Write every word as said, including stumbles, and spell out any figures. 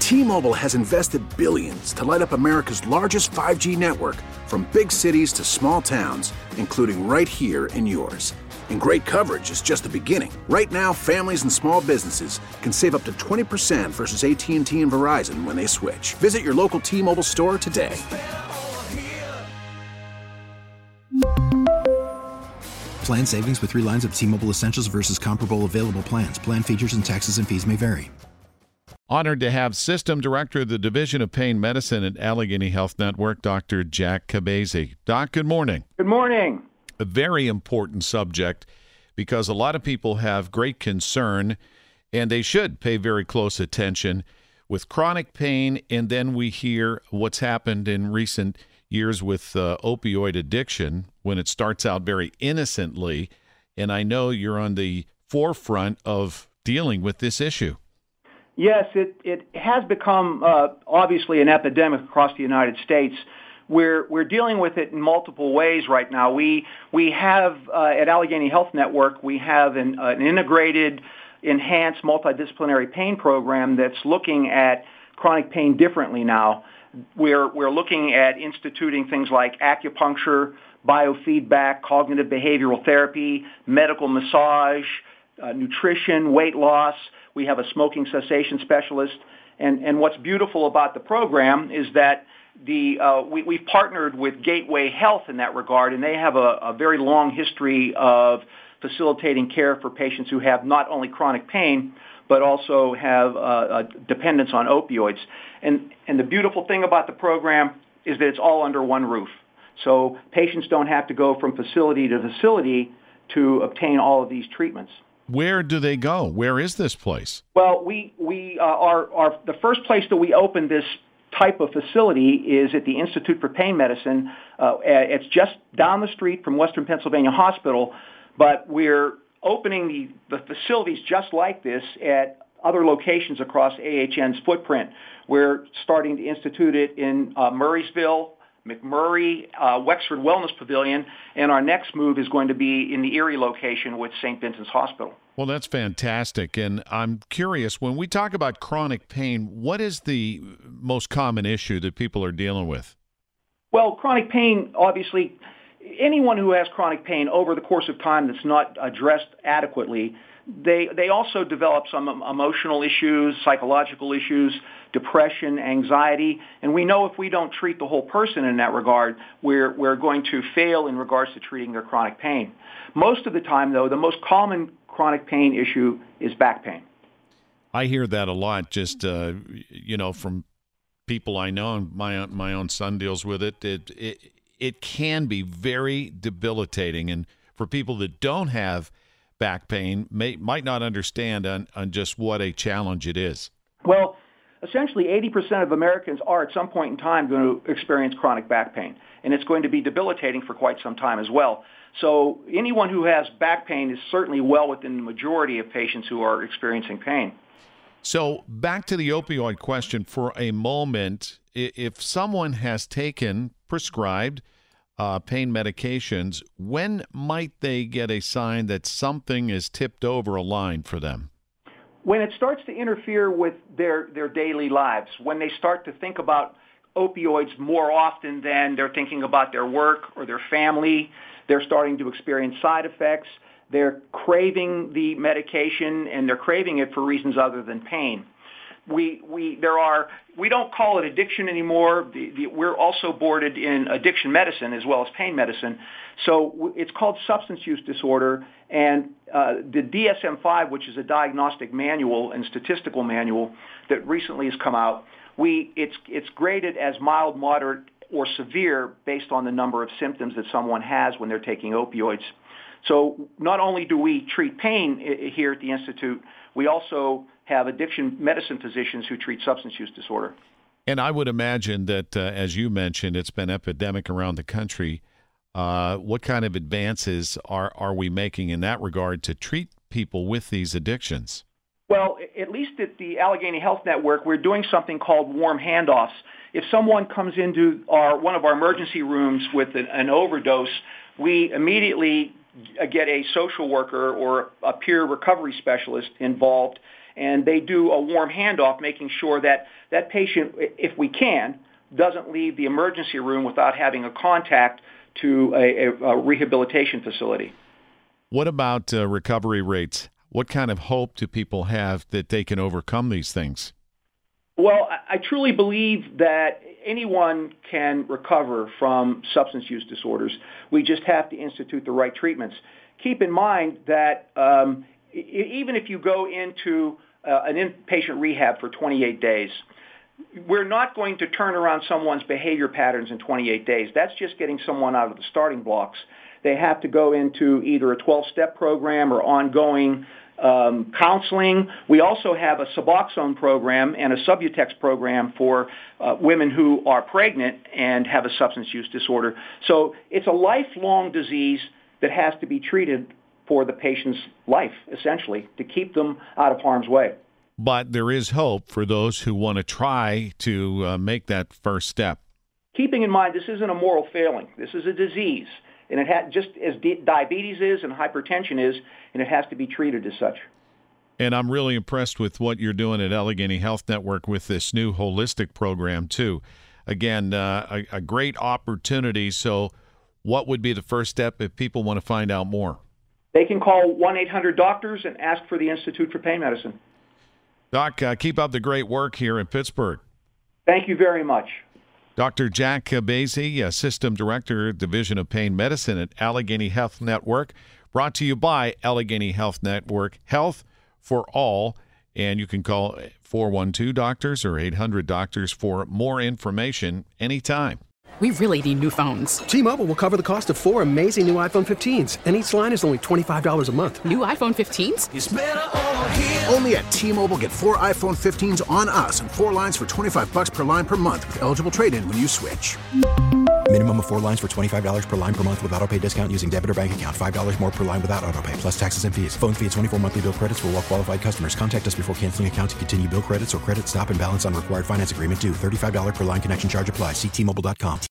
T-Mobile has invested billions to light up America's largest five G network, from big cities to small towns, including right here in yours. And great coverage is just the beginning. Right now, families and small businesses can save up to twenty percent versus A T and T and Verizon when they switch. Visit your local T-Mobile store today. Plan savings with three lines of T-Mobile Essentials versus comparable available plans. Plan features and taxes and fees may vary. Honored to have System Director of the Division of Pain Medicine at Allegheny Health Network, Doctor Jack Cabezas. Doc, good morning. Good morning. A very important subject because a lot of people have great concern, and they should pay very close attention with chronic pain, and then we hear what's happened in recent years with uh, opioid addiction when it starts out very innocently, and I know you're on the forefront of dealing with this issue. Yes, it, it has become uh, obviously an epidemic across the United States. We're we're dealing with it in multiple ways right now. We we have uh, at Allegheny Health Network we have an, an integrated, enhanced multidisciplinary pain program that's looking at chronic pain differently now. We're we're looking at instituting things like acupuncture, biofeedback, cognitive behavioral therapy, medical massage, uh, nutrition, weight loss. We have a smoking cessation specialist, and and what's beautiful about the program is that the uh, we, we've partnered with Gateway Health in that regard, and they have a, a very long history of facilitating care for patients who have not only chronic pain, but also have uh, a dependence on opioids. And, and the beautiful thing about the program is that it's all under one roof. So patients don't have to go from facility to facility to obtain all of these treatments. Where do they go? Where is this place? Well, we, we uh, are, are the first place that we opened this type of facility is at the Institute for Pain Medicine. Uh, it's just down the street from Western Pennsylvania Hospital, but we're opening the, the facilities just like this at other locations across A H N's footprint. We're starting to institute it in uh, Murraysville, McMurray, uh, Wexford Wellness Pavilion, and our next move is going to be in the Erie location with Saint Vincent's Hospital. Well, that's fantastic, and I'm curious, when we talk about chronic pain, what is the most common issue that people are dealing with? Well, chronic pain, obviously, anyone who has chronic pain over the course of time that's not addressed adequately, they they also develop some emotional issues, psychological issues, depression, anxiety, and we know if we don't treat the whole person in that regard, we're we're going to fail in regards to treating their chronic pain. Most of the time, though, the most common chronic pain issue is back pain. I hear that a lot, just uh, you know, from people I know, and my my own son deals with it. It it it can be very debilitating, and for people that don't have back pain, may might not understand on, on just what a challenge it is. Well, essentially eighty percent of Americans are at some point in time going to experience chronic back pain, and it's going to be debilitating for quite some time as well. So anyone who has back pain is certainly well within the majority of patients who are experiencing pain. So back to the opioid question for a moment. If someone has taken prescribed uh, pain medications, when might they get a sign that something is tipped over a line for them? When it starts to interfere with their, their daily lives, when they start to think about opioids more often than they're thinking about their work or their family, they're starting to experience side effects, they're craving the medication, and they're craving it for reasons other than pain. We we there are we don't call it addiction anymore. The, the, we're also boarded in addiction medicine as well as pain medicine. So it's called substance use disorder, and uh, the D S M five, which is a diagnostic manual and statistical manual that recently has come out, we it's it's graded as mild, moderate, or severe based on the number of symptoms that someone has when they're taking opioids. So not only do we treat pain here at the Institute, we also have addiction medicine physicians who treat substance use disorder. And I would imagine that, uh, as you mentioned, it's been epidemic around the country. Uh, what kind of advances are, are we making in that regard to treat people with these addictions? Well, at least at the Allegheny Health Network, we're doing something called warm handoffs. If someone comes into our one of our emergency rooms with an, an overdose, we immediately get a social worker or a peer recovery specialist involved, and they do a warm handoff, making sure that that patient, if we can, doesn't leave the emergency room without having a contact to a, a, a rehabilitation facility. What about uh, recovery rates? What kind of hope do people have that they can overcome these things? Well, I, I truly believe that anyone can recover from substance use disorders. We just have to institute the right treatments. Keep in mind that um, even if you go into uh, an inpatient rehab for twenty-eight days, we're not going to turn around someone's behavior patterns in twenty-eight days. That's just getting someone out of the starting blocks. They have to go into either a twelve-step program or ongoing um, counseling. We also have a Suboxone program and a Subutex program for uh, women who are pregnant and have a substance use disorder. So it's a lifelong disease that has to be treated for the patient's life, essentially, to keep them out of harm's way. But there is hope for those who want to try to uh, make that first step. Keeping in mind, this isn't a moral failing. This is a disease, and it ha- just as di- diabetes is and hypertension is, and it has to be treated as such. And I'm really impressed with what you're doing at Allegheny Health Network with this new holistic program, too. Again, uh, a, a great opportunity. So what would be the first step if people want to find out more? They can call one eight hundred doctors and ask for the Institute for Pain Medicine. Doc, uh, keep up the great work here in Pittsburgh. Thank you very much. Doctor Jack Basie, uh, System Director, Division of Pain Medicine at Allegheny Health Network, brought to you by Allegheny Health Network, Health for All. And you can call four one two doctors or eight hundred doctors for more information anytime. We really need new phones. T-Mobile will cover the cost of four amazing new iPhone fifteens, and each line is only twenty-five dollars a month. New iPhone fifteens? It's better over here. Only at T-Mobile, get four iPhone fifteens on us and four lines for twenty-five dollars per line per month with eligible trade-in when you switch. Minimum of four lines for twenty-five dollars per line per month with autopay discount using debit or bank account. five dollars more per line without autopay, plus taxes and fees. Phone fee at twenty-four monthly bill credits for well-qualified customers. Contact us before canceling account to continue bill credits or credit stop and balance on required finance agreement due. thirty-five dollars per line connection charge applies. See T Mobile dot com.